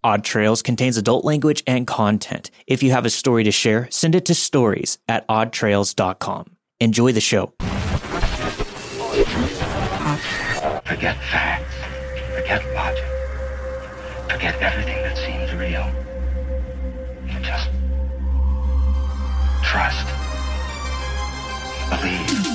Odd Trails contains adult language and content. If you have a story to share, send it to stories@oddtrails.com. Enjoy the show. Forget facts. Forget logic. Forget everything that seems real. Just trust. Believe.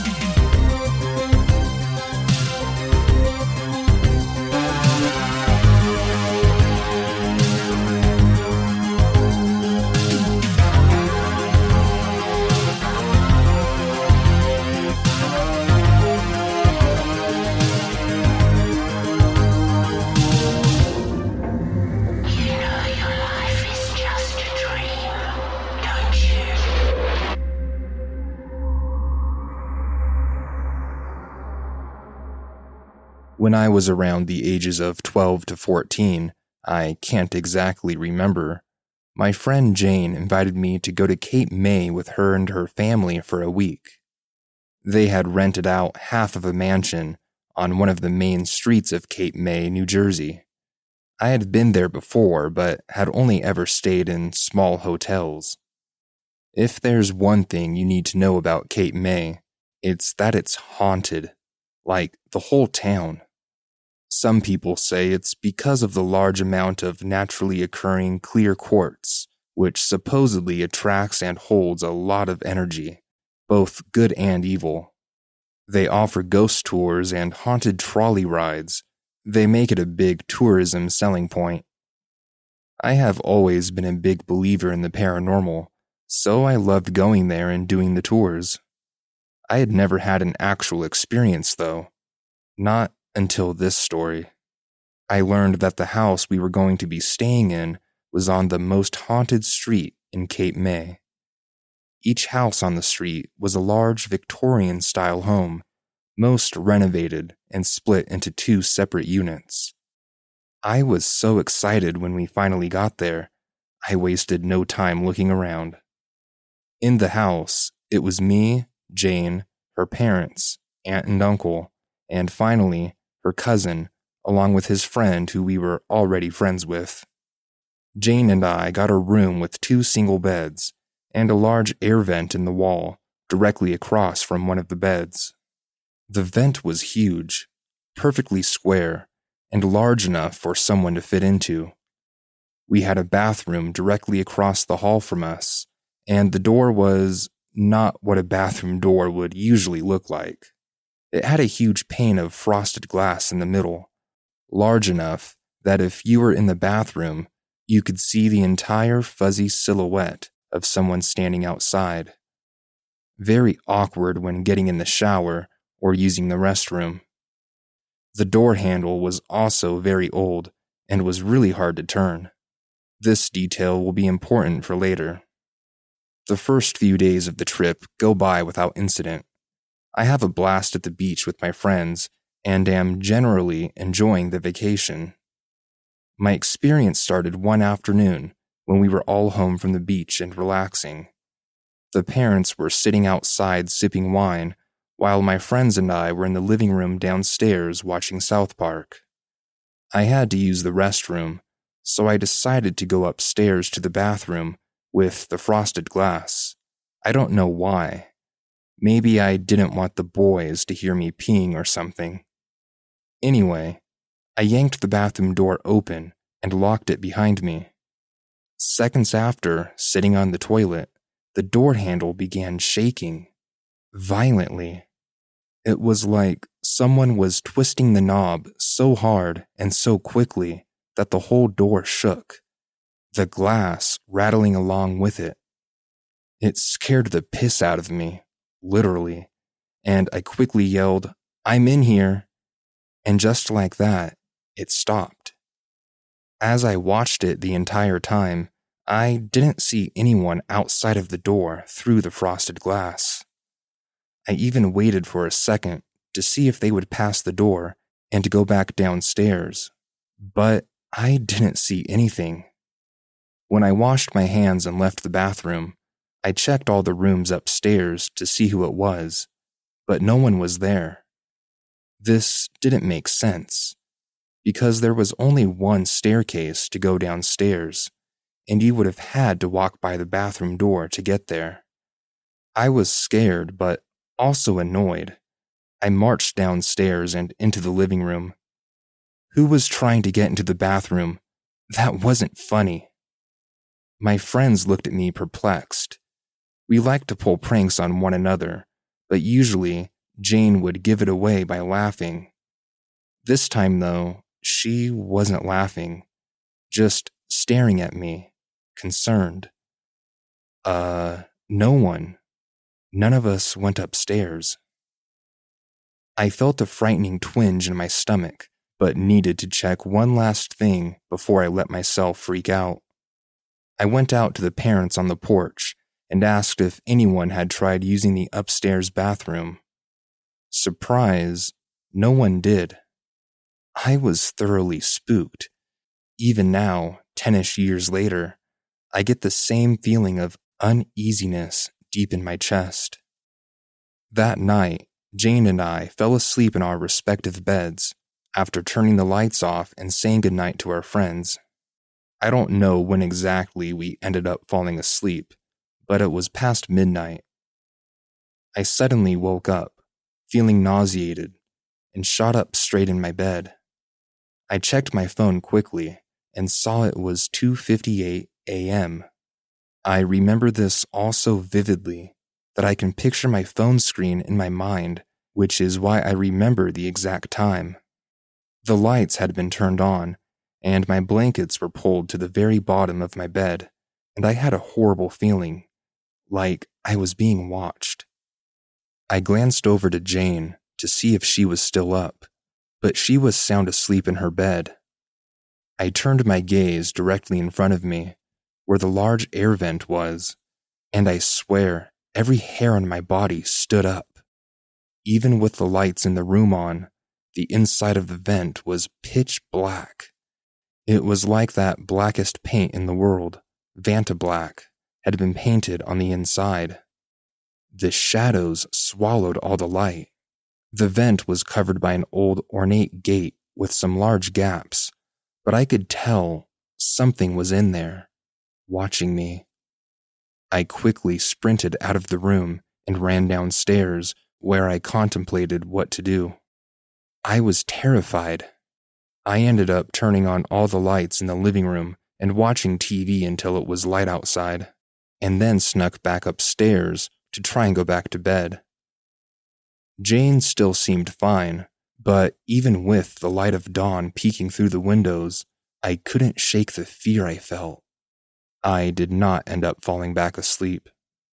When I was around the ages of 12 to 14, I can't exactly remember, my friend Jane invited me to go to Cape May with her and her family for a week. They had rented out half of a mansion on one of the main streets of Cape May, New Jersey. I had been there before, but had only ever stayed in small hotels. If there's one thing you need to know about Cape May, it's that it's haunted, like the whole town. Some people say it's because of the large amount of naturally occurring clear quartz, which supposedly attracts and holds a lot of energy, both good and evil. They offer ghost tours and haunted trolley rides. They make it a big tourism selling point. I have always been a big believer in the paranormal, so I loved going there and doing the tours. I had never had an actual experience, though. Not until this story. I learned that the house we were going to be staying in was on the most haunted street in Cape May. Each house on the street was a large Victorian-style home, most renovated and split into 2 separate units. I was so excited when we finally got there, I wasted no time looking around. In the house, it was me, Jane, her parents, aunt and uncle, and finally, her cousin, along with his friend who we were already friends with. Jane and I got a room with 2 single beds and a large air vent in the wall directly across from one of the beds. The vent was huge, perfectly square, and large enough for someone to fit into. We had a bathroom directly across the hall from us, and the door was not what a bathroom door would usually look like. It had a huge pane of frosted glass in the middle, large enough that if you were in the bathroom, you could see the entire fuzzy silhouette of someone standing outside. Very awkward when getting in the shower or using the restroom. The door handle was also very old and was really hard to turn. This detail will be important for later. The first few days of the trip go by without incident. I have a blast at the beach with my friends and am generally enjoying the vacation. My experience started one afternoon when we were all home from the beach and relaxing. The parents were sitting outside sipping wine, while my friends and I were in the living room downstairs watching South Park. I had to use the restroom, so I decided to go upstairs to the bathroom with the frosted glass. I don't know why. Maybe I didn't want the boys to hear me peeing or something. Anyway, I yanked the bathroom door open and locked it behind me. Seconds after, sitting on the toilet, the door handle began shaking. Violently. It was like someone was twisting the knob so hard and so quickly that the whole door shook, the glass rattling along with it. It scared the piss out of me. Literally, and I quickly yelled, "I'm in here," and just like that, it stopped. As I watched it the entire time, I didn't see anyone outside of the door through the frosted glass. I even waited for a second to see if they would pass the door and go back downstairs, but I didn't see anything. When I washed my hands and left the bathroom, I checked all the rooms upstairs to see who it was, but no one was there. This didn't make sense. because there was only one staircase to go downstairs, and you would have had to walk by the bathroom door to get there. I was scared, but also annoyed. I marched downstairs and into the living room. Who was trying to get into the bathroom? That wasn't funny. My friends looked at me perplexed. We liked to pull pranks on one another, but usually Jane would give it away by laughing. This time, though, she wasn't laughing, just staring at me, concerned. No one. None of us went upstairs. I felt a frightening twinge in my stomach, but needed to check one last thing before I let myself freak out. I went out to the parents on the porch and asked if anyone had tried using the upstairs bathroom. Surprise, no one did. I was thoroughly spooked. Even now, 10-ish years later, I get the same feeling of uneasiness deep in my chest. That night, Jane and I fell asleep in our respective beds after turning the lights off and saying goodnight to our friends. I don't know when exactly we ended up falling asleep, but it was past midnight. I suddenly woke up, feeling nauseated, and shot up straight in my bed. I checked my phone quickly and saw it was 2:58 a.m. I remember this all so vividly that I can picture my phone screen in my mind, which is why I remember the exact time. The lights had been turned on, and my blankets were pulled to the very bottom of my bed, and I had a horrible feeling, like I was being watched. I glanced over to Jane to see if she was still up, but she was sound asleep in her bed. I turned my gaze directly in front of me, where the large air vent was, and I swear every hair on my body stood up. Even with the lights in the room on, the inside of the vent was pitch black. It was like that blackest paint in the world, Vantablack, had been painted on the inside. The shadows swallowed all the light. The vent was covered by an old ornate gate with some large gaps, but I could tell something was in there, watching me. I quickly sprinted out of the room and ran downstairs, where I contemplated what to do. I was terrified. I ended up turning on all the lights in the living room and watching TV until it was light outside, and then snuck back upstairs to try and go back to bed. Jane still seemed fine, but even with the light of dawn peeking through the windows, I couldn't shake the fear I felt. I did not end up falling back asleep.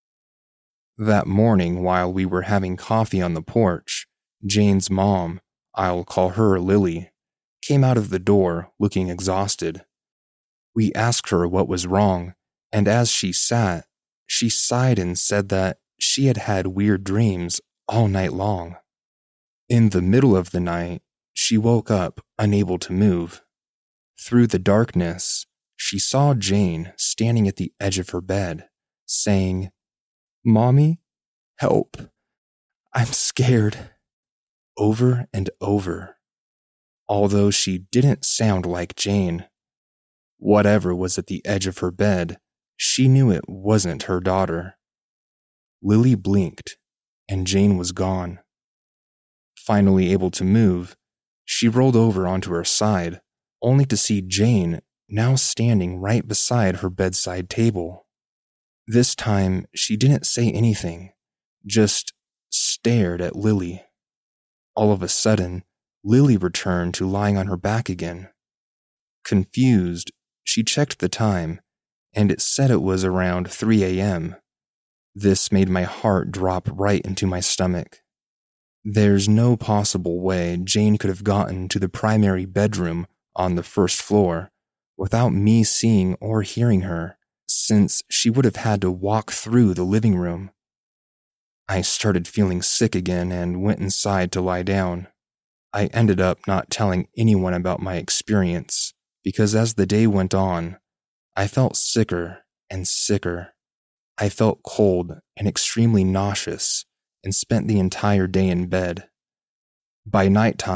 That morning, while we were having coffee on the porch, Jane's mom, I'll call her Lily, came out of the door looking exhausted. We asked her what was wrong, and as she sat, she sighed and said that she had had weird dreams all night long. In the middle of the night, she woke up unable to move. Through the darkness, she saw Jane standing at the edge of her bed, saying, "Mommy, help. I'm scared," over and over. Although she didn't sound like Jane. Whatever was at the edge of her bed, she knew it wasn't her daughter. Lily blinked, and Jane was gone. Finally able to move, she rolled over onto her side, only to see Jane now standing right beside her bedside table. This time, she didn't say anything, just stared at Lily. All of a sudden, Lily returned to lying on her back again. Confused, she checked the time, and it said it was around 3 a.m. This made my heart drop right into my stomach. There's no possible way Jane could have gotten to the primary bedroom on the first floor without me seeing or hearing her, since she would have had to walk through the living room. I started feeling sick again and went inside to lie down. I ended up not telling anyone about my experience because as the day went on, I felt sicker and sicker. I felt cold and extremely nauseous and spent the entire day in bed. By nighttime,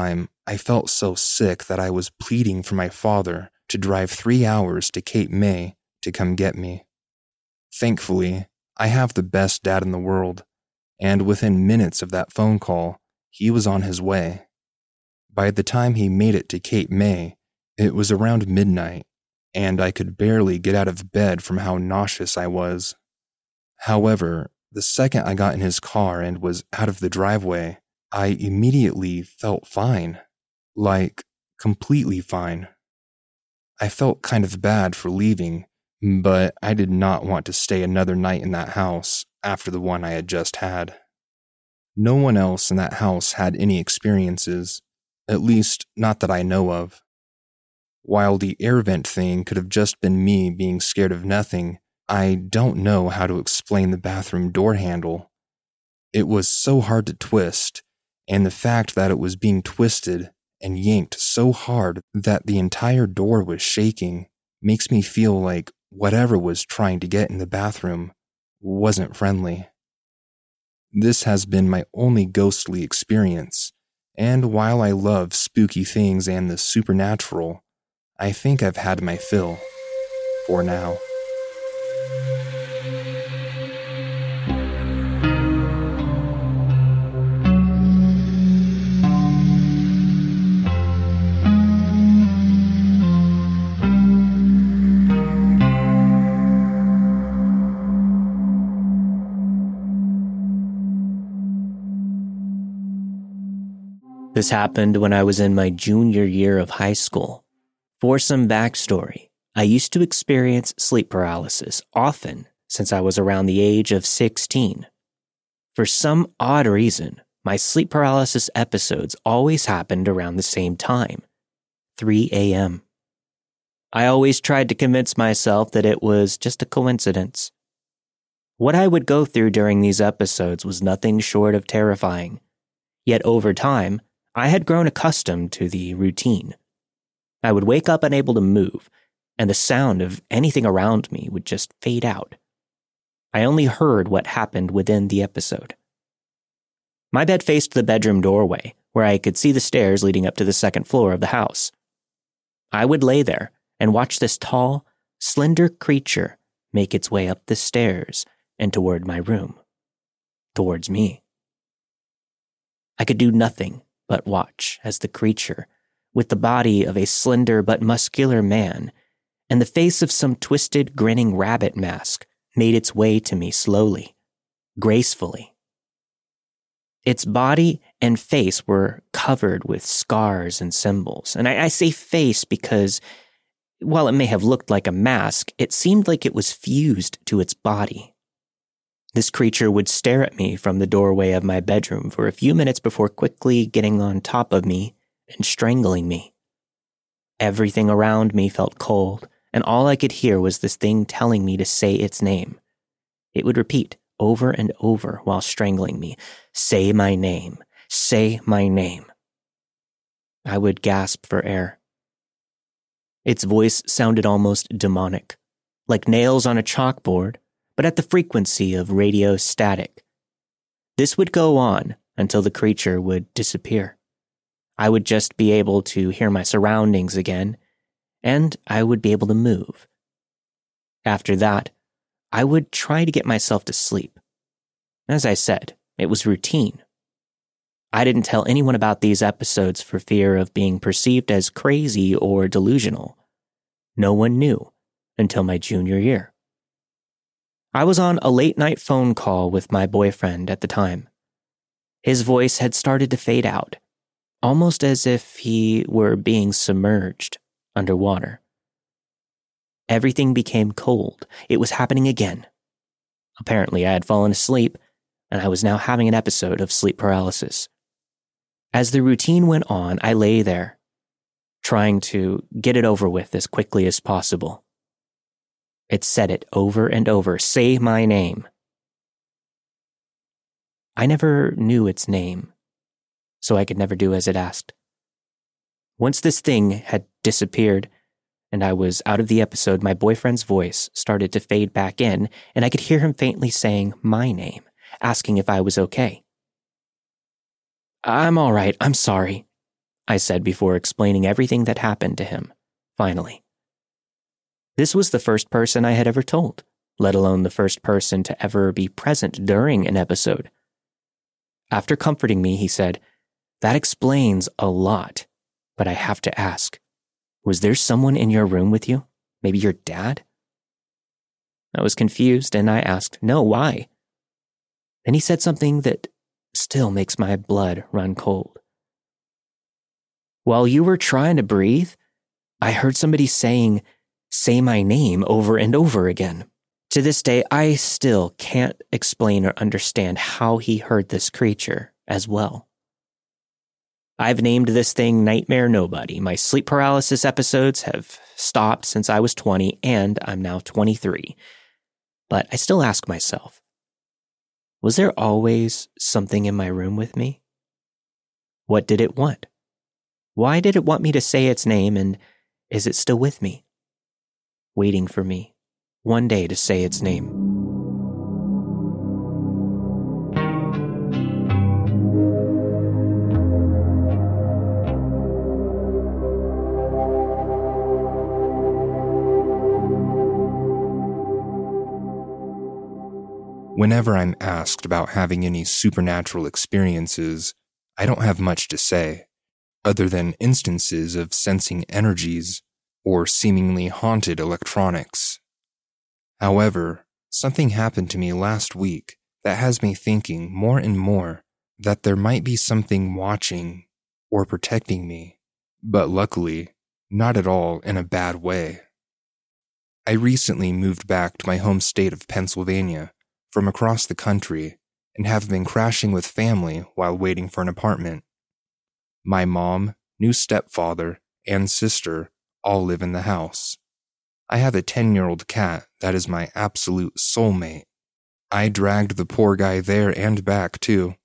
I felt so sick that I was pleading for my father to drive 3 hours to Cape May to come get me. Thankfully, I have the best dad in the world, and within minutes of that phone call, he was on his way. By the time he made it to Cape May, it was around midnight, and I could barely get out of bed from how nauseous I was. However, the second I got in his car and was out of the driveway, I immediately felt fine. Like, completely fine. I felt kind of bad for leaving, but I did not want to stay another night in that house after the one I had just had. No one else in that house had any experiences, at least not that I know of. While the air vent thing could have just been me being scared of nothing, I don't know how to explain the bathroom door handle. It was so hard to twist, and the fact that it was being twisted and yanked so hard that the entire door was shaking makes me feel like whatever was trying to get in the bathroom wasn't friendly. This has been my only ghostly experience, and while I love spooky things and the supernatural, I think I've had my fill, for now. This happened when I was in my junior year of high school. For some backstory, I used to experience sleep paralysis often since I was around the age of 16. For some odd reason, my sleep paralysis episodes always happened around the same time, 3 a.m. I always tried to convince myself that it was just a coincidence. What I would go through during these episodes was nothing short of terrifying. Yet over time, I had grown accustomed to the routine. I would wake up unable to move, and the sound of anything around me would just fade out. I only heard what happened within the episode. My bed faced the bedroom doorway, where I could see the stairs leading up to the second floor of the house. I would lay there and watch this tall, slender creature make its way up the stairs and toward my room. Towards me. I could do nothing but watch as the creature, with the body of a slender but muscular man and the face of some twisted, grinning rabbit mask, made its way to me slowly, gracefully. Its body and face were covered with scars and symbols, and I say face because, while it may have looked like a mask, it seemed like it was fused to its body. This creature would stare at me from the doorway of my bedroom for a few minutes before quickly getting on top of me and strangling me. Everything around me felt cold, and all I could hear was this thing telling me to say its name. It would repeat over and over while strangling me, "Say my name, say my name." I would gasp for air. Its voice sounded almost demonic, like nails on a chalkboard, but at the frequency of radio static. This would go on until the creature would disappear. I would just be able to hear my surroundings again, and I would be able to move. After that, I would try to get myself to sleep. As I said, it was routine. I didn't tell anyone about these episodes for fear of being perceived as crazy or delusional. No one knew until my junior year. I was on a late-night phone call with my boyfriend at the time. His voice had started to fade out, almost as if he were being submerged underwater. Everything became cold. It was happening again. Apparently, I had fallen asleep, and I was now having an episode of sleep paralysis. As the routine went on, I lay there, trying to get it over with as quickly as possible. It said it over and over, "Say my name." I never knew its name, so I could never do as it asked. Once this thing had disappeared, and I was out of the episode, my boyfriend's voice started to fade back in, and I could hear him faintly saying my name, asking if I was okay. "I'm all right, I'm sorry," I said before explaining everything that happened to him, finally. This was the first person I had ever told, let alone the first person to ever be present during an episode. After comforting me, he said, "That explains a lot, but I have to ask, was there someone in your room with you? Maybe your dad?" I was confused and I asked, "No, why?" Then he said something that still makes my blood run cold. "While you were trying to breathe, I heard somebody saying, 'Say my name' over and over again." To this day, I still can't explain or understand how he heard this creature as well. I've named this thing Nightmare Nobody. My sleep paralysis episodes have stopped since I was 20, and I'm now 23. But I still ask myself, was there always something in my room with me? What did it want? Why did it want me to say its name, and is it still with me? Waiting for me, one day, to say its name. Whenever I'm asked about having any supernatural experiences, I don't have much to say, other than instances of sensing energies or seemingly haunted electronics. However, something happened to me last week that has me thinking more and more that there might be something watching or protecting me, but luckily, not at all in a bad way. I recently moved back to my home state of Pennsylvania from across the country and have been crashing with family while waiting for an apartment. My mom, new stepfather, and sister all live in the house. I have a 10-year-old cat that is my absolute soulmate. I dragged the poor guy there and back too.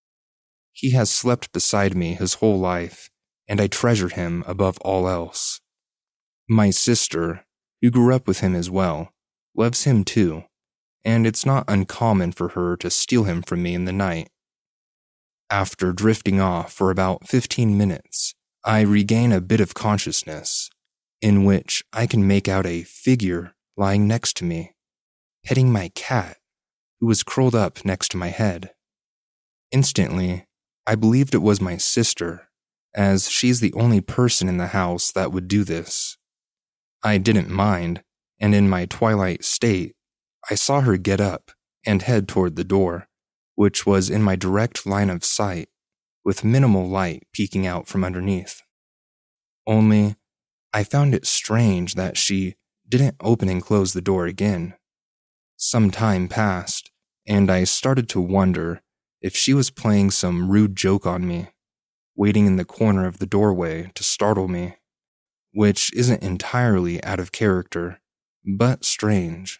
He has slept beside me his whole life, and I treasure him above all else. My sister, who grew up with him as well, loves him too, and it's not uncommon for her to steal him from me in the night. After drifting off for about 15 minutes, I regain a bit of consciousness, in which I can make out a figure lying next to me, petting my cat, who was curled up next to my head. Instantly, I believed it was my sister, as she's the only person in the house that would do this. I didn't mind, and in my twilight state, I saw her get up and head toward the door, which was in my direct line of sight, with minimal light peeking out from underneath. Only, I found it strange that she didn't open and close the door again. Some time passed, and I started to wonder if she was playing some rude joke on me, waiting in the corner of the doorway to startle me, which isn't entirely out of character, but strange.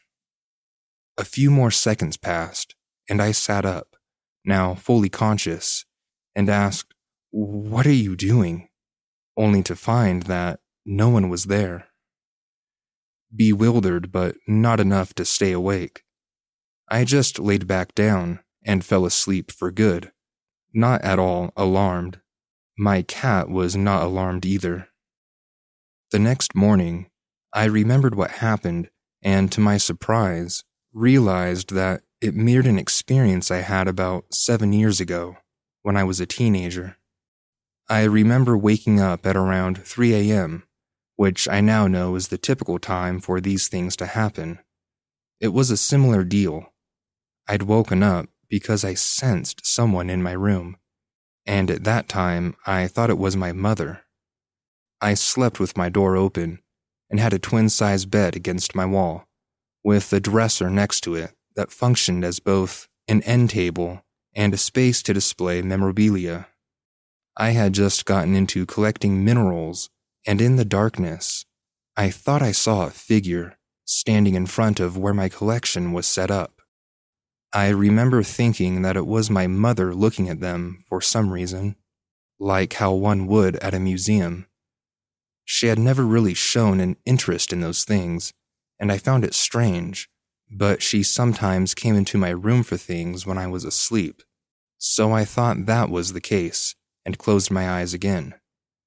A few more seconds passed, and I sat up, now fully conscious, and asked, "What are you doing?" only to find that no one was there. Bewildered, but not enough to stay awake, I just laid back down and fell asleep for good, not at all alarmed. My cat was not alarmed either. The next morning, I remembered what happened and, to my surprise, realized that it mirrored an experience I had about 7 years ago when I was a teenager. I remember waking up at around 3 a.m., which I now know is the typical time for these things to happen. It was a similar deal. I'd woken up because I sensed someone in my room, and at that time I thought it was my mother. I slept with my door open and had a twin-size bed against my wall, with a dresser next to it that functioned as both an end table and a space to display memorabilia. I had just gotten into collecting minerals, and in the darkness, I thought I saw a figure standing in front of where my collection was set up. I remember thinking that it was my mother looking at them for some reason, like how one would at a museum. She had never really shown an interest in those things, and I found it strange, but she sometimes came into my room for things when I was asleep, so I thought that was the case and closed my eyes again.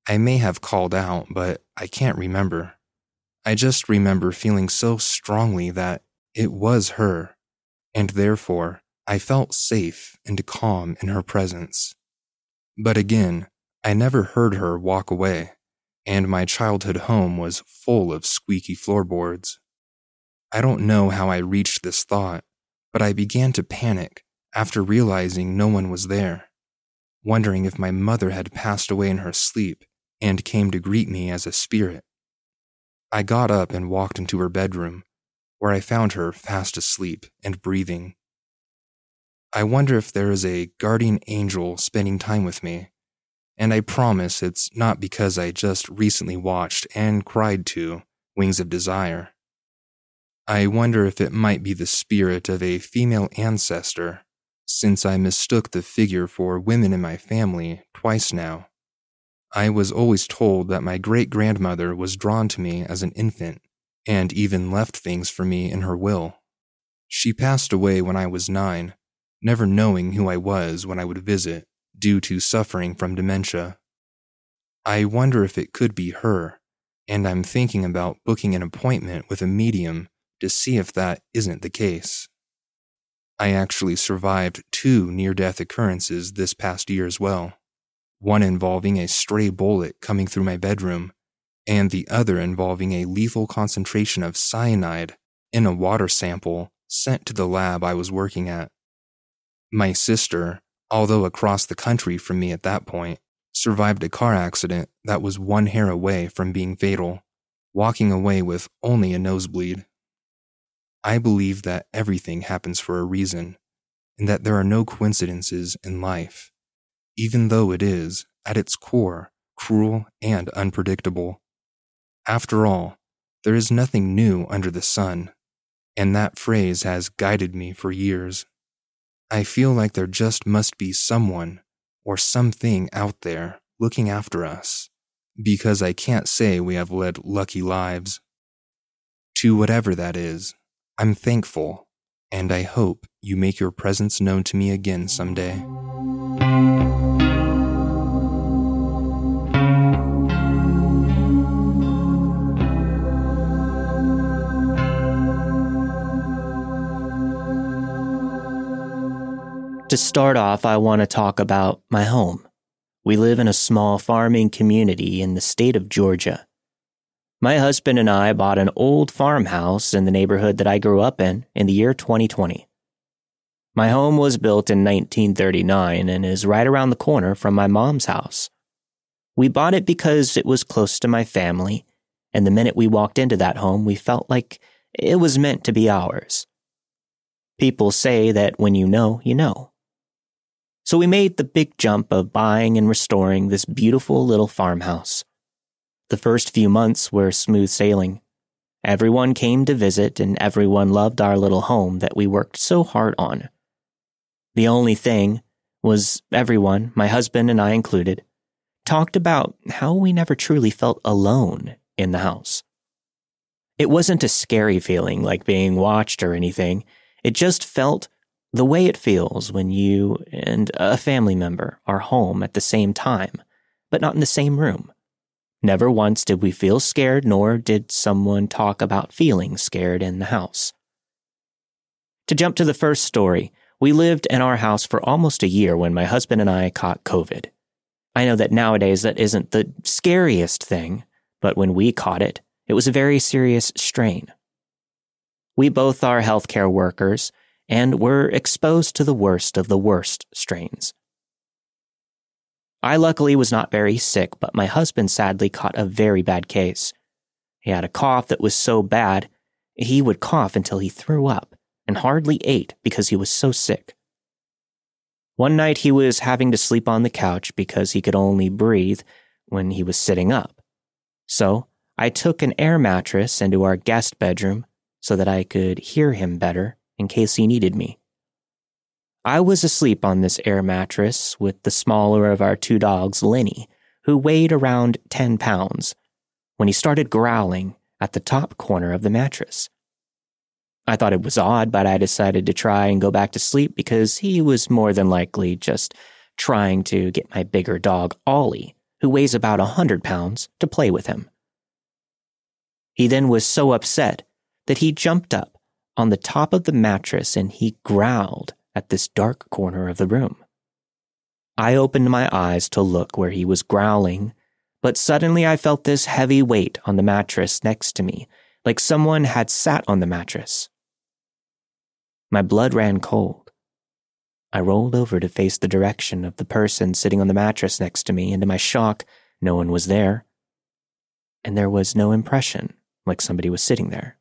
I may have called out, but I can't remember. I just remember feeling so strongly that it was her, and therefore I felt safe and calm in her presence. But again, I never heard her walk away, and my childhood home was full of squeaky floorboards. I don't know how I reached this thought, but I began to panic after realizing no one was there, wondering if my mother had passed away in her sleep and came to greet me as a spirit. I got up and walked into her bedroom, where I found her fast asleep and breathing. I wonder if there is a guardian angel spending time with me, and I promise it's not because I just recently watched and cried to Wings of Desire. I wonder if it might be the spirit of a female ancestor, since I mistook the figure for women in my family twice now. I was always told that my great-grandmother was drawn to me as an infant, and even left things for me in her will. She passed away when I was 9, never knowing who I was when I would visit, due to suffering from dementia. I wonder if it could be her, and I'm thinking about booking an appointment with a medium to see if that isn't the case. I actually survived 2 near-death occurrences this past year as well, one involving a stray bullet coming through my bedroom, and the other involving a lethal concentration of cyanide in a water sample sent to the lab I was working at. My sister, although across the country from me at that point, survived a car accident that was 1 hair away from being fatal, walking away with only a nosebleed. I believe that everything happens for a reason, and that there are no coincidences in life, even though it is, at its core, cruel and unpredictable. After all, there is nothing new under the sun, and that phrase has guided me for years. I feel like there just must be someone or something out there looking after us, because I can't say we have led lucky lives. To whatever that is, I'm thankful, and I hope you make your presence known to me again someday. To start off, I want to talk about my home. We live in a small farming community in the state of Georgia. My husband and I bought an old farmhouse in the neighborhood that I grew up in the year 2020. My home was built in 1939 and is right around the corner from my mom's house. We bought it because it was close to my family, and the minute we walked into that home, we felt like it was meant to be ours. People say that when you know, you know. So we made the big jump of buying and restoring this beautiful little farmhouse. The first few months were smooth sailing. Everyone came to visit, and everyone loved our little home that we worked so hard on. The only thing was everyone, my husband and I included, talked about how we never truly felt alone in the house. It wasn't a scary feeling like being watched or anything. It just felt the way it feels when you and a family member are home at the same time, but not in the same room. Never once did we feel scared, nor did someone talk about feeling scared in the house. To jump to the first story, we lived in our house for almost a year when my husband and I caught COVID. I know that nowadays that isn't the scariest thing, but when we caught it, it was a very serious strain. We both are healthcare workers, and were exposed to the worst of the worst strains. I luckily was not very sick, but my husband sadly caught a very bad case. He had a cough that was so bad, he would cough until he threw up and hardly ate because he was so sick. One night he was having to sleep on the couch because he could only breathe when he was sitting up. So I took an air mattress into our guest bedroom so that I could hear him better in case he needed me. I was asleep on this air mattress with the smaller of our 2 dogs, Lenny, who weighed around 10 pounds, when he started growling at the top corner of the mattress. I thought it was odd, but I decided to try and go back to sleep because he was more than likely just trying to get my bigger dog, Ollie, who weighs about 100 pounds, to play with him. He then was so upset that he jumped up on the top of the mattress and he growled at this dark corner of the room. I opened my eyes to look where he was growling, but suddenly I felt this heavy weight on the mattress next to me, like someone had sat on the mattress. My blood ran cold. I rolled over to face the direction of the person sitting on the mattress next to me, and to my shock, no one was there. And there was no impression like somebody was sitting there.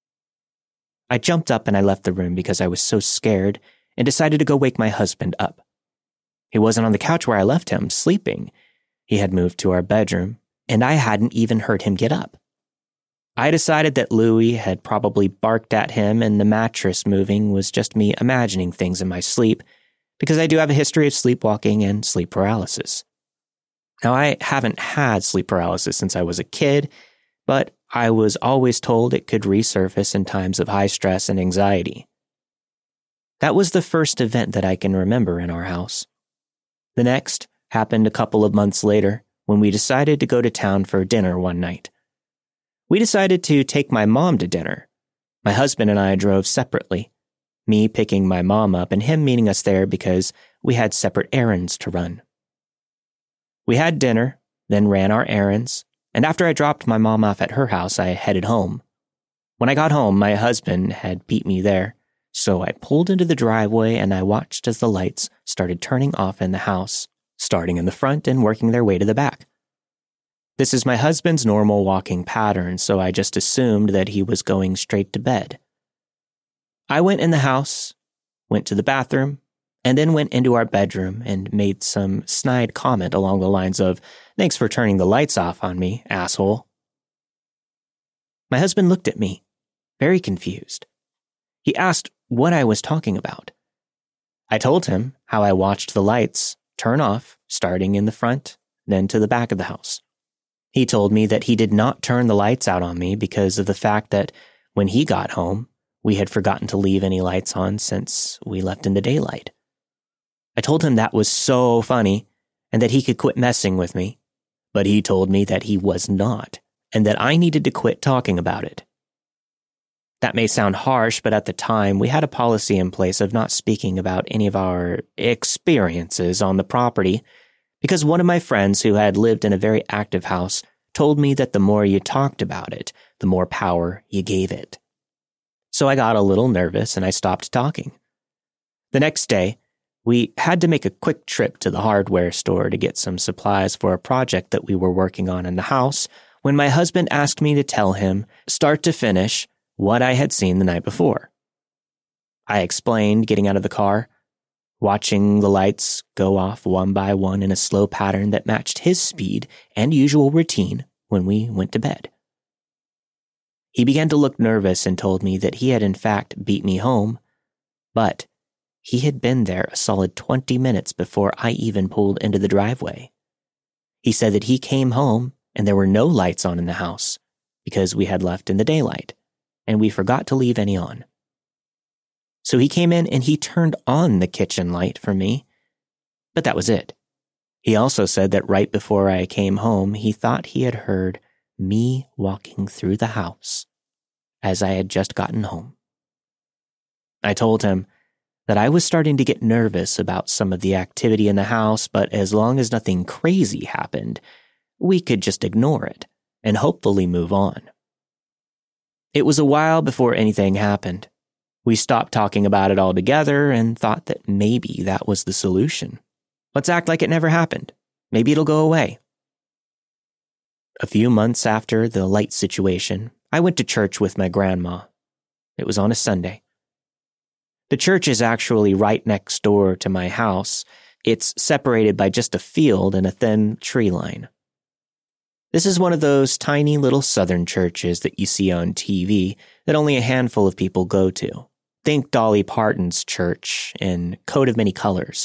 I jumped up and I left the room because I was so scared and decided to go wake my husband up. He wasn't on the couch where I left him, sleeping. He had moved to our bedroom, and I hadn't even heard him get up. I decided that Louis had probably barked at him and the mattress moving was just me imagining things in my sleep, because I do have a history of sleepwalking and sleep paralysis. Now, I haven't had sleep paralysis since I was a kid, but I was always told it could resurface in times of high stress and anxiety. That was the first event that I can remember in our house. The next happened a couple of months later when we decided to go to town for dinner one night. We decided to take my mom to dinner. My husband and I drove separately, me picking my mom up and him meeting us there because we had separate errands to run. We had dinner, then ran our errands, and after I dropped my mom off at her house, I headed home. When I got home, my husband had beat me there, so I pulled into the driveway and I watched as the lights started turning off in the house, starting in the front and working their way to the back. This is my husband's normal walking pattern, so I just assumed that he was going straight to bed. I went in the house, went to the bathroom, and then went into our bedroom and made some snide comment along the lines of, "Thanks for turning the lights off on me, asshole." My husband looked at me, very confused. He asked what I was talking about. I told him how I watched the lights turn off, starting in the front, then to the back of the house. He told me that he did not turn the lights out on me because of the fact that when he got home, we had forgotten to leave any lights on since we left in the daylight. I told him that was so funny and that he could quit messing with me, but he told me that he was not and that I needed to quit talking about it. That may sound harsh, but at the time, we had a policy in place of not speaking about any of our experiences on the property because one of my friends who had lived in a very active house told me that the more you talked about it, the more power you gave it. So I got a little nervous and I stopped talking. The next day, we had to make a quick trip to the hardware store to get some supplies for a project that we were working on in the house when my husband asked me to tell him, start to finish, what I had seen the night before. I explained getting out of the car, watching the lights go off one by one in a slow pattern that matched his speed and usual routine when we went to bed. He began to look nervous and told me that he had in fact beat me home, but he had been there a solid 20 minutes before I even pulled into the driveway. He said that he came home and there were no lights on in the house because we had left in the daylight and we forgot to leave any on. So he came in and he turned on the kitchen light for me, but that was it. He also said that right before I came home, he thought he had heard me walking through the house as I had just gotten home. I told him that I was starting to get nervous about some of the activity in the house, but as long as nothing crazy happened, we could just ignore it and hopefully move on. It was a while before anything happened. We stopped talking about it altogether and thought that maybe that was the solution. Let's act like it never happened. Maybe it'll go away. A few months after the light situation, I went to church with my grandma. It was on a Sunday. The church is actually right next door to my house. It's separated by just a field and a thin tree line. This is one of those tiny little southern churches that you see on TV that only a handful of people go to. Think Dolly Parton's church in Coat of Many Colors.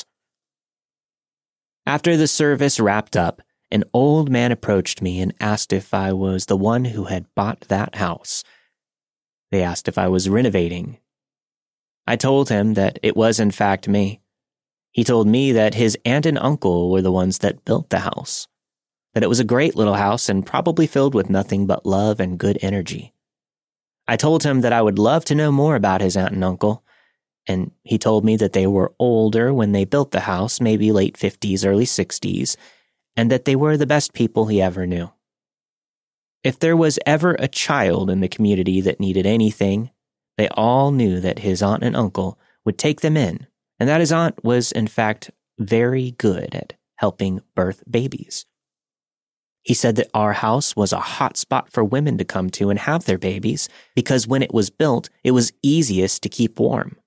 After the service wrapped up, an old man approached me and asked if I was the one who had bought that house. They asked if I was renovating. I told him that it was in fact me. He told me that his aunt and uncle were the ones that built the house. that it was a great little house and probably filled with nothing but love and good energy. I told him that I would love to know more about his aunt and uncle, and he told me that they were older when they built the house, maybe late 50s, early 60s, and that they were the best people he ever knew. If there was ever a child in the community that needed anything, they all knew that his aunt and uncle would take them in, and that his aunt was, in fact, very good at helping birth babies. He said that our house was a hot spot for women to come to and have their babies because when it was built, it was easiest to keep warm.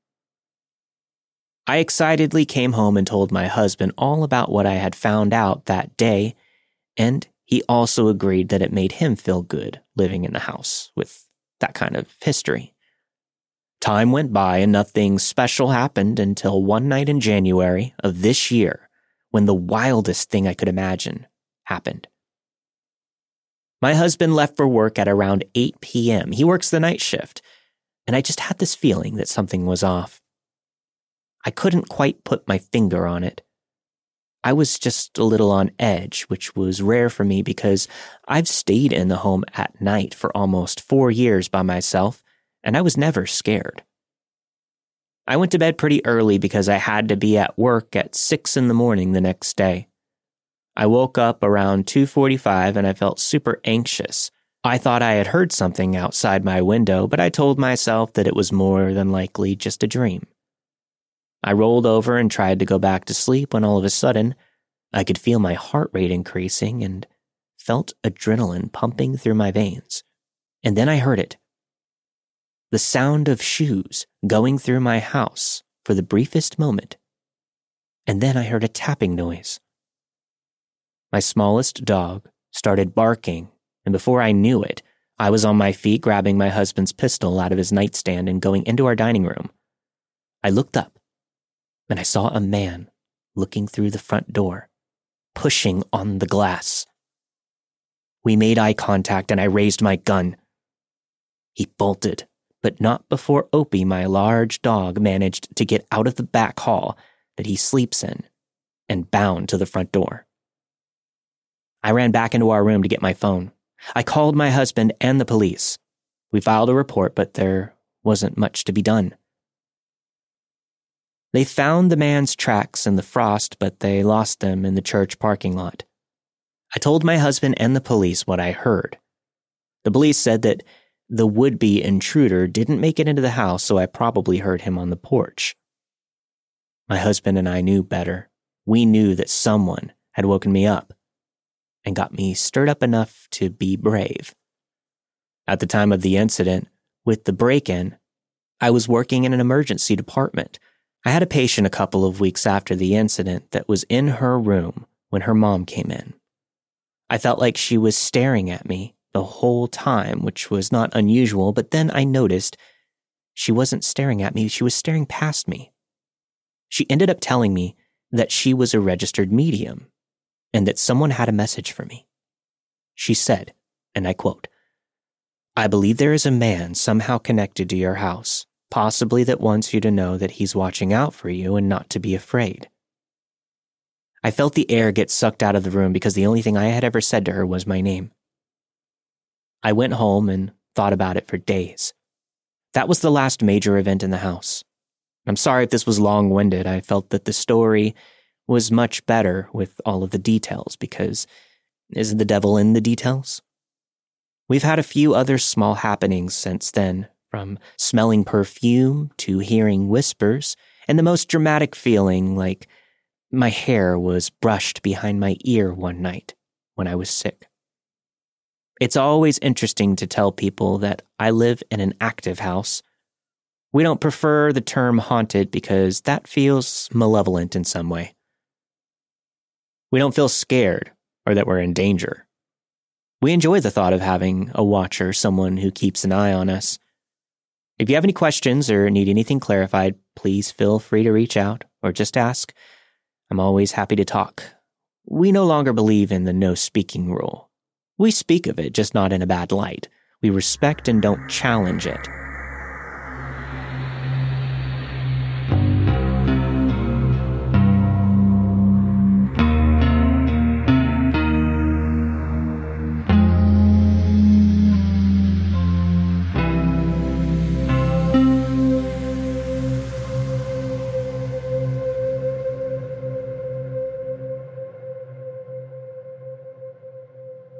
I excitedly came home and told my husband all about what I had found out that day, and he also agreed that it made him feel good living in the house with that kind of history. Time went by and nothing special happened until one night in January of this year when the wildest thing I could imagine happened. My husband left for work at around 8 p.m. He works the night shift, and I just had this feeling that something was off. I couldn't quite put my finger on it. I was just a little on edge, which was rare for me because I've stayed in the home at night for almost 4 years by myself, and I was never scared. I went to bed pretty early because I had to be at work at 6 in the morning the next day. I woke up around 2:45 and I felt super anxious. I thought I had heard something outside my window, but I told myself that it was more than likely just a dream. I rolled over and tried to go back to sleep when all of a sudden, I could feel my heart rate increasing and felt adrenaline pumping through my veins. And then I heard it. The sound of shoes going through my house for the briefest moment. And then I heard a tapping noise. My smallest dog started barking, and before I knew it, I was on my feet grabbing my husband's pistol out of his nightstand and going into our dining room. I looked up, and I saw a man looking through the front door, pushing on the glass. We made eye contact, and I raised my gun. He bolted, but not before Opie, my large dog, managed to get out of the back hall that he sleeps in and bound to the front door. I ran back into our room to get my phone. I called my husband and the police. We filed a report, but there wasn't much to be done. They found the man's tracks in the frost, but they lost them in the church parking lot. I told my husband and the police what I heard. The police said that the would-be intruder didn't make it into the house, so I probably heard him on the porch. My husband and I knew better. We knew that someone had woken me up and got me stirred up enough to be brave. At the time of the incident, with the break-in, I was working in an emergency department. I had a patient a couple of weeks after the incident that was in her room when her mom came in. I felt like she was staring at me the whole time, which was not unusual, but then I noticed she wasn't staring at me, she was staring past me. She ended up telling me that she was a registered medium and that someone had a message for me. She said, and I quote, "I believe there is a man somehow connected to your house, possibly that wants you to know that he's watching out for you and not to be afraid." I felt the air get sucked out of the room because the only thing I had ever said to her was my name. I went home and thought about it for days. That was the last major event in the house. I'm sorry if this was long-winded. I felt that the story was much better with all of the details because isn't the devil in the details? We've had a few other small happenings since then, from smelling perfume to hearing whispers, and the most dramatic feeling like my hair was brushed behind my ear one night when I was sick. It's always interesting to tell people that I live in an active house. We don't prefer the term haunted because that feels malevolent in some way. We don't feel scared or that we're in danger. We enjoy the thought of having a watcher, someone who keeps an eye on us. If you have any questions or need anything clarified, please feel free to reach out or just ask. I'm always happy to talk. We no longer believe in the no speaking rule. We speak of it, just not in a bad light. We respect and don't challenge it.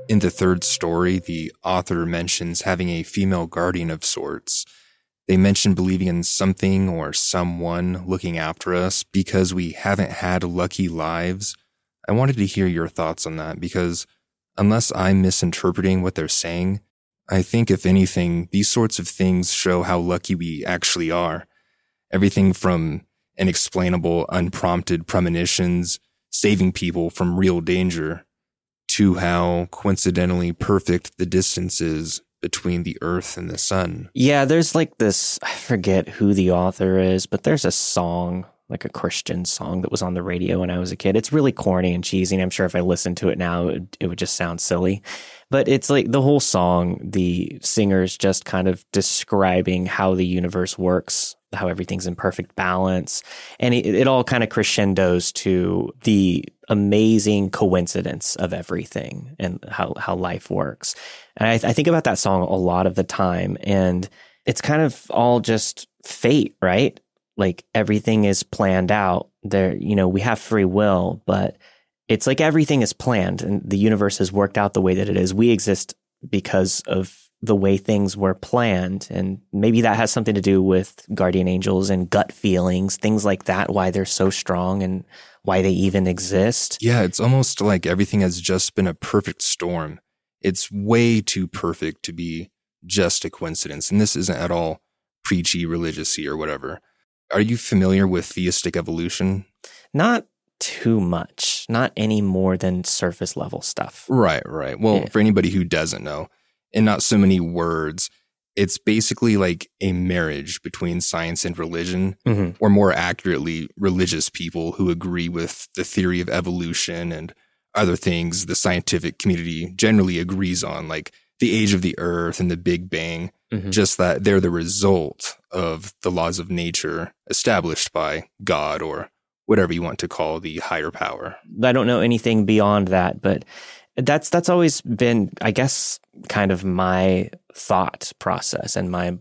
In the third story, the author mentions having a female guardian of sorts. They mention believing in something or someone looking after us because we haven't had lucky lives. I wanted to hear your thoughts on that because unless I'm misinterpreting what they're saying, I think if anything, these sorts of things show how lucky we actually are. Everything from inexplainable, unprompted premonitions, saving people from real danger, to how coincidentally perfect the distance is between the earth and the sun. Yeah, there's like this, I forget who the author is, but there's a song, like a Christian song that was on the radio when I was a kid. It's really corny and cheesy, and I'm sure if I listened to it now, it would just sound silly. But it's like the whole song, the singer's just kind of describing how the universe works, how everything's in perfect balance. And it all kind of crescendos to the amazing coincidence of everything and how life works. And I think about that song a lot of the time, and it's kind of all just fate, right? Like everything is planned out there. You know, we have free will, but it's like everything is planned and the universe has worked out the way that it is. We exist because of the way things were planned. And maybe that has something to do with guardian angels and gut feelings, things like that, why they're so strong and why they even exist. Yeah, it's almost like everything has just been a perfect storm. It's way too perfect to be just a coincidence. And this isn't at all preachy, religious-y or whatever. Are you familiar with theistic evolution? Not too much, not any more than surface level stuff. Right. Well, yeah. For anybody who doesn't know, in not so many words, it's basically like a marriage between science and religion, or more accurately, religious people who agree with the theory of evolution and other things the scientific community generally agrees on, like the age of the earth and the Big Bang, just that they're the result of the laws of nature established by God or whatever you want to call the higher power. I don't know anything beyond that, but that's always been, I guess, kind of my thought process, and my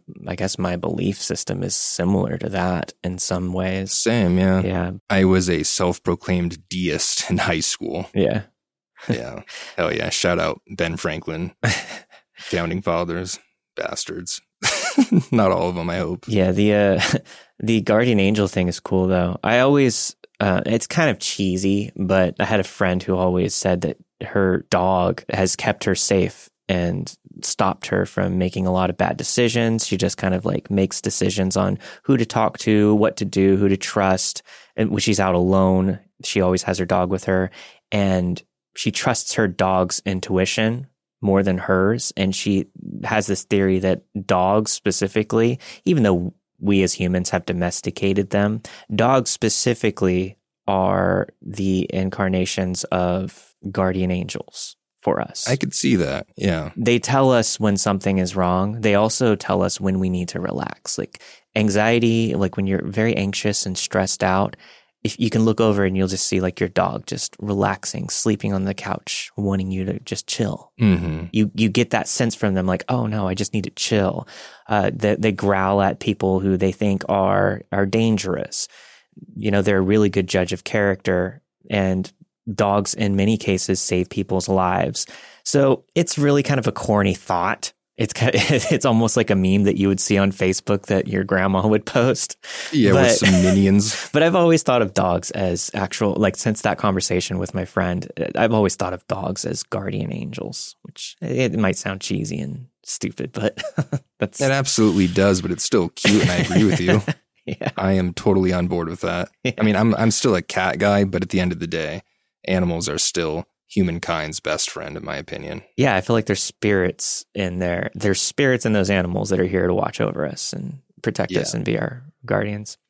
belief system is similar to that in some ways. Same, yeah. Yeah. I was a self-proclaimed deist in high school. Yeah. Yeah. Hell yeah. Shout out Ben Franklin. Founding fathers. Bastards. Not all of them, I hope. Yeah, the guardian angel thing is cool, though. I always, it's kind of cheesy, but I had a friend who always said that her dog has kept her safe and stopped her from making a lot of bad decisions. She just kind of like makes decisions on who to talk to, what to do, who to trust. And when she's out alone, she always has her dog with her, and she trusts her dog's intuition more than hers. And she has this theory that dogs specifically, even though we as humans have domesticated them, dogs specifically are the incarnations of guardian angels for us. I could see that. Yeah. They tell us when something is wrong. They also tell us when we need to relax. Like anxiety, like when you're very anxious and stressed out, if you can look over and you'll just see like your dog just relaxing, sleeping on the couch, wanting you to just chill. You get that sense from them, like, oh no, I just need to chill. They growl at people who they think are dangerous. You know, they're a really good judge of character, and dogs in many cases save people's lives. So it's really kind of a corny thought. It's almost like a meme that you would see on Facebook that your grandma would post. Yeah, with some minions. But I've always thought of dogs as actual, like since that conversation with my friend, I've always thought of dogs as guardian angels, which it might sound cheesy and stupid, but that's... It absolutely does, but it's still cute, and I agree with you. Yeah. I am totally on board with that. Yeah. I mean, I'm still a cat guy, but at the end of the day, animals are still humankind's best friend, in my opinion. Yeah, I feel like there's spirits in there. There's spirits in those animals that are here to watch over us and protect us and be our guardians.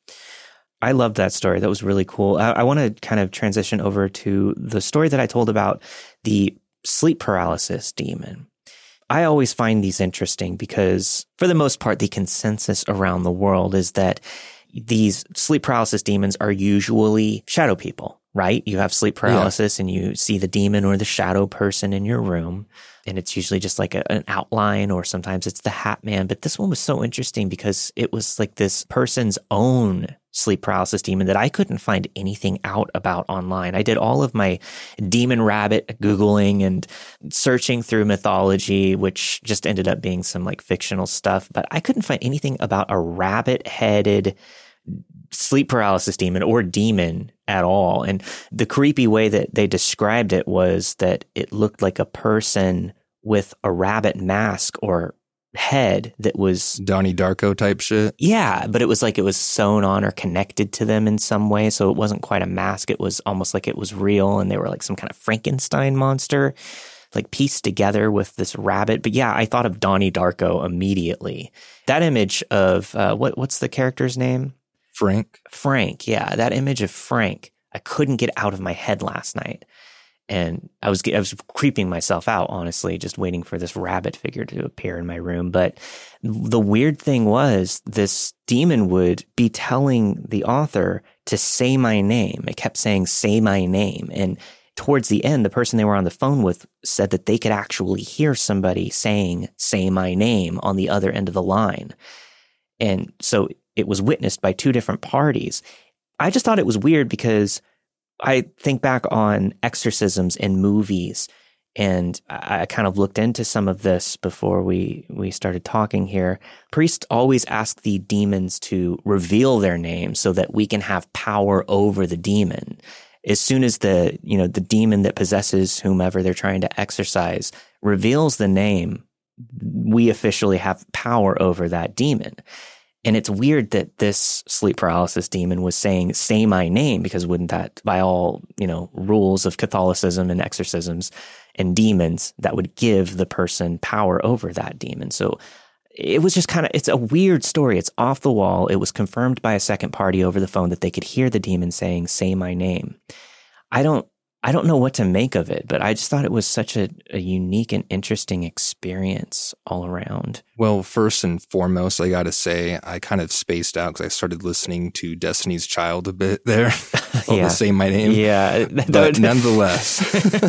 I loved that story. That was really cool. I want to kind of transition over to the story that I told about the sleep paralysis demon. I always find these interesting because, for the most part, the consensus around the world is that these sleep paralysis demons are usually shadow people, right? You have sleep paralysis and you see the demon or the shadow person in your room, and it's usually just like an outline, or sometimes it's the Hat Man. But this one was so interesting because it was like this person's own sleep paralysis demon that I couldn't find anything out about online. I did all of my demon rabbit Googling and searching through mythology, which just ended up being some like fictional stuff, but I couldn't find anything about a rabbit-headed sleep paralysis demon or demon at all. And the creepy way that they described it was that it looked like a person with a rabbit mask or head that was Donnie Darko type shit. Yeah, but it was like it was sewn on or connected to them in some way. So it wasn't quite a mask. It was almost like it was real and they were like some kind of Frankenstein monster, like pieced together with this rabbit. But yeah, I thought of Donnie Darko immediately. That image of what's the character's name? Frank, yeah, that image of Frank, I couldn't get out of my head last night. And I was creeping myself out, honestly, just waiting for this rabbit figure to appear in my room. But the weird thing was this demon would be telling the author to say my name. It kept saying, say my name. And towards the end, the person they were on the phone with said that they could actually hear somebody saying, say my name on the other end of the line. And so it was witnessed by two different parties. I just thought it was weird because I think back on exorcisms in movies, and I kind of looked into some of this before we started talking here. Priests always ask the demons to reveal their name so that we can have power over the demon. As soon as the demon that possesses whomever they're trying to exorcise reveals the name, we officially have power over that demon. And it's weird that this sleep paralysis demon was saying, say my name, because wouldn't that, by all, rules of Catholicism and exorcisms and demons, that would give the person power over that demon. So it was just it's a weird story. It's off the wall. It was confirmed by a second party over the phone that they could hear the demon saying, say my name. I don't know what to make of it, but I just thought it was such a unique and interesting experience all around. Well, first and foremost, I got to say, I kind of spaced out because I started listening to Destiny's Child a bit there. To say my name. Yeah. But nonetheless,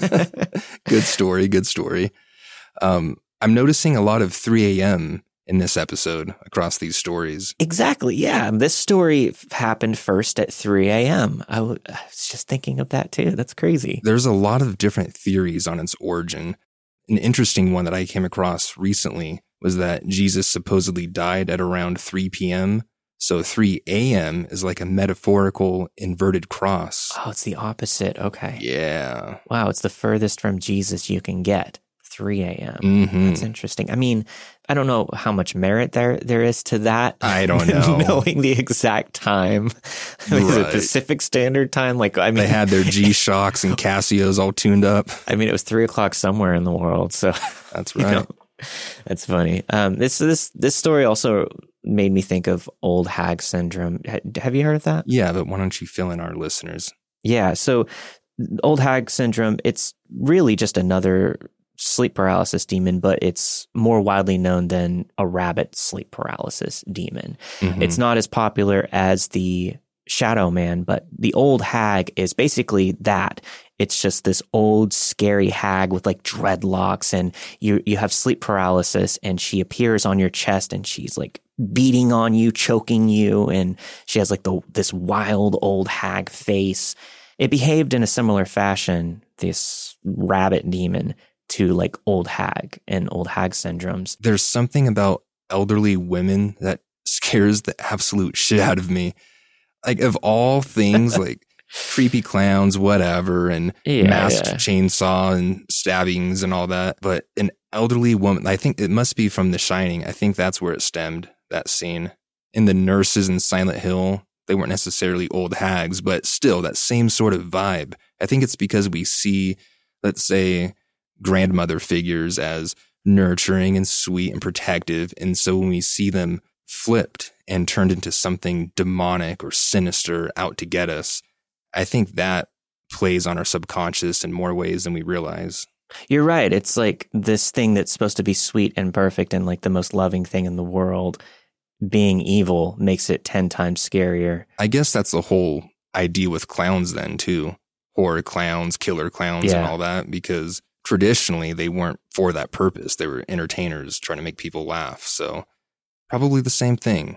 good story. I'm noticing a lot of 3 a.m. in this episode across these stories. Exactly. Yeah. This story happened first at 3 a.m. I was just thinking of that too. That's crazy. There's a lot of different theories on its origin. An interesting one that I came across recently was that Jesus supposedly died at around 3 p.m. So 3 a.m. is like a metaphorical inverted cross. Oh, it's the opposite. Okay. Yeah. Wow. It's the furthest from Jesus you can get. 3 a.m. Mm-hmm. That's interesting. I mean, I don't know how much merit there is to that. I don't know. Knowing the exact time. Is it Pacific Standard Time? They had their G-Shocks and Casios all tuned up. I mean, it was 3 o'clock somewhere in the world. So that's right. That's funny. This story also made me think of Old Hag Syndrome. Have you heard of that? Yeah, but why don't you fill in our listeners? Yeah. So Old Hag Syndrome, it's really just another sleep paralysis demon, but it's more widely known than a rabbit sleep paralysis demon. Mm-hmm. It's not as popular as the Shadow Man, but the Old Hag is basically that. It's just this old, scary hag with like dreadlocks, and you have sleep paralysis, and she appears on your chest, and she's like beating on you, choking you, and she has like this wild old hag face. It behaved in a similar fashion, this rabbit demon, to like Old Hag and Old Hag syndromes. There's something about elderly women that scares the absolute shit out of me. Like, of all things, like creepy clowns, whatever, and masked chainsaw and stabbings and all that. But an elderly woman, I think it must be from The Shining. I think that's where it stemmed, that scene. And the nurses in Silent Hill, they weren't necessarily old hags, but still that same sort of vibe. I think it's because we see, let's say, grandmother figures as nurturing and sweet and protective. And so when we see them flipped and turned into something demonic or sinister out to get us, I think that plays on our subconscious in more ways than we realize. You're right. It's like this thing that's supposed to be sweet and perfect and like the most loving thing in the world, being evil makes it 10 times scarier. I guess that's the whole idea with clowns then too. Horror clowns, killer clowns, and all that, because traditionally they weren't for that purpose. They were entertainers trying to make people laugh. So probably the same thing.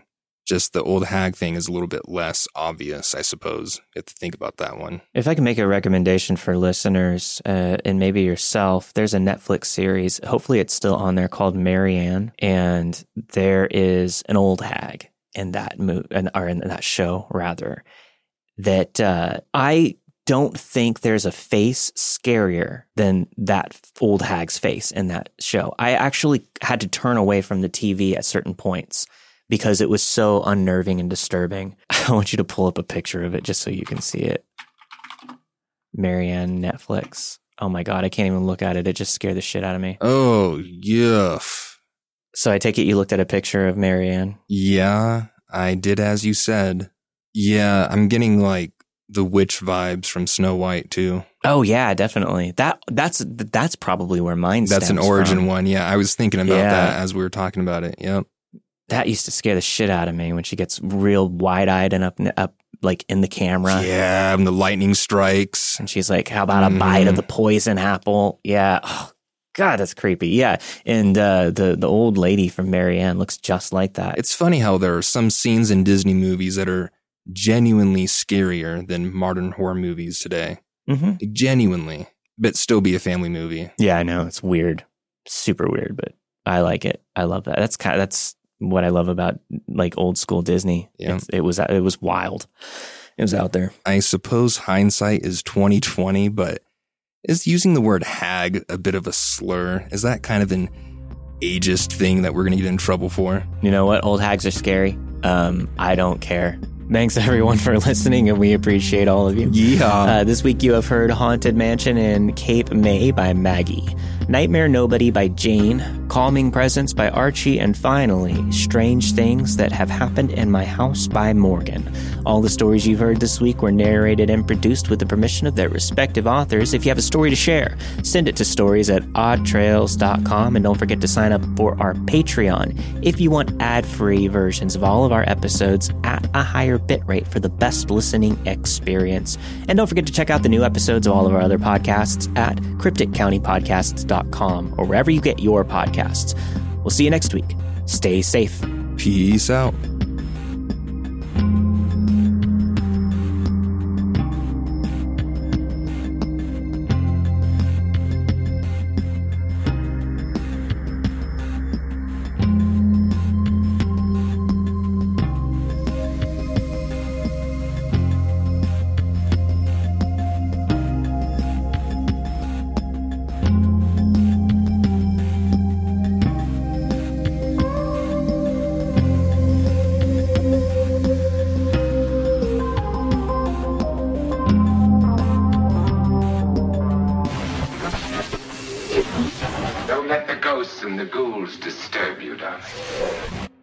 Just the old hag thing is a little bit less obvious, I suppose. You have to think about that one. If I can make a recommendation for listeners and maybe yourself, there's a Netflix series. Hopefully it's still on there called Marianne. And there is an old hag in that or in that show, rather, that I don't think there's a face scarier than that old hag's face in that show. I actually had to turn away from the TV at certain points because it was so unnerving and disturbing. I want you to pull up a picture of it just so you can see it. Marianne, Netflix. Oh my God, I can't even look at it. It just scared the shit out of me. Oh, yeah. So I take it you looked at a picture of Marianne? Yeah, I did as you said. Yeah, I'm getting like the witch vibes from Snow White too. Oh yeah, definitely. That's probably where mine stems That's an origin from. one. Yeah, I was thinking about that as we were talking about it. Yep. That used to scare the shit out of me when she gets real wide-eyed and up like in the camera. Yeah, and the lightning strikes. And she's like, how about a bite of the poison apple? Yeah. Oh, God, that's creepy. Yeah. And the old lady from Marianne looks just like that. It's funny how there are some scenes in Disney movies that are genuinely scarier than modern horror movies today. Mm-hmm. Genuinely. But still be a family movie. Yeah, I know. It's weird. Super weird, but I like it. I love that. That's what I love about like old school Disney. Yeah. It was wild. It was out there. I suppose hindsight is 2020, but is using the word hag a bit of a slur? Is that kind of an ageist thing that we're going to get in trouble for? You know what? Old hags are scary. I don't care. Thanks everyone for listening, and we appreciate all of you. Yeah. This week you have heard Haunted Mansion in Cape May by Maggie, Nightmare Nobody by Jane, Calming Presence by Archie, and finally, Strange Things That Have Happened in My House by Morgan. All the stories you've heard this week were narrated and produced with the permission of their respective authors. If you have a story to share, send it to stories@oddtrails.com, and don't forget to sign up for our Patreon if you want ad-free versions of all of our episodes at a higher bitrate for the best listening experience. And don't forget to check out the new episodes of all of our other podcasts at crypticcountypodcasts.com or wherever you get your podcasts. We'll see you next week. Stay safe. Peace out. Don't let the ghosts and the ghouls disturb you, darling.